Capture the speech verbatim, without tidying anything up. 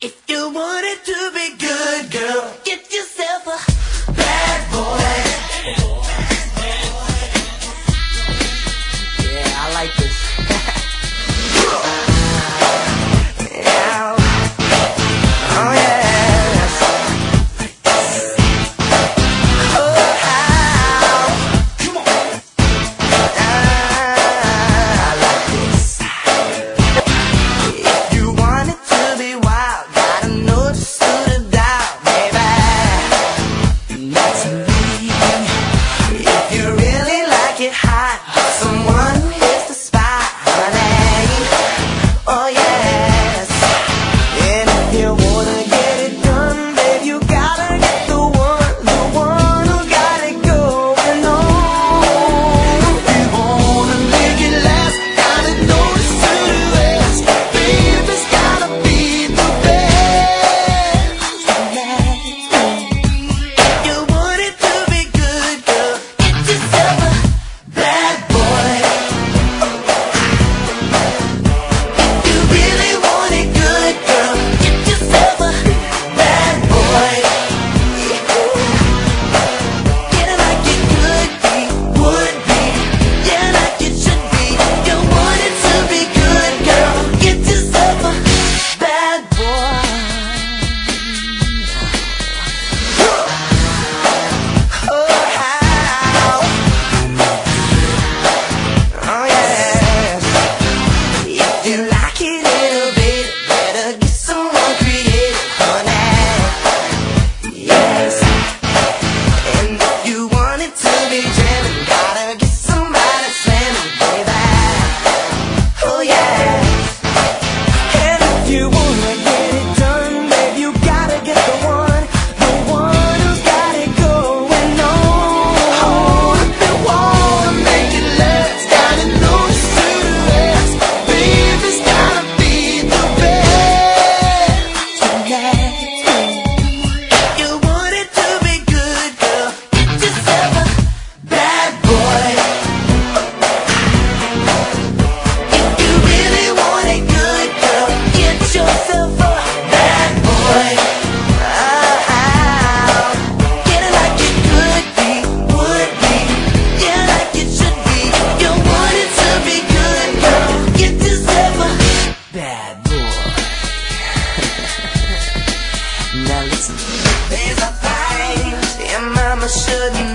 If you want it to be good, girl, get yourself a bad boy. Yeah, I like this. Yeah. Oh yes. Oh how. Come on. Ah, I like this. If you want it to be wild, gotta know to suit it down, baby. That's me. If you really like it hot, someone who hits the spot, honey. Oh yes. And if you wanna get it done, babe, you gotta get the one, the one who got it going on. If you wanna make it last, gotta know to suit it best. Babe, it's gotta be the best. If you want it to be good, girl, get yourself a bad boy. If you really want it good, girl, get yourself a bad boy. Get it like it could be, would be, yeah, like it should be. You want it to be good, girl, get yourself a bad boy. Oh how. Oh yes. If you like it a little bit, better get someone creative, honey. Yes. And if you want it to be jamming, gotta get somebody slamming, baby. Oh yeah. And if you wanna get it done, babe, you gotta get the one, the one who's got it going on. Oh, if you wanna make it last, gotta know to suit it best. Babe, it's gotta be the best. If you want it to be good, girl, get yourself a bad boy. If you really want it good, girl, get yourself a bad boy. Ah, get it like it could be, would be, yeah, like it should be. You want it to be good, girl, get yourself a bad boy. Now listen, there's a thing your mama shouldn't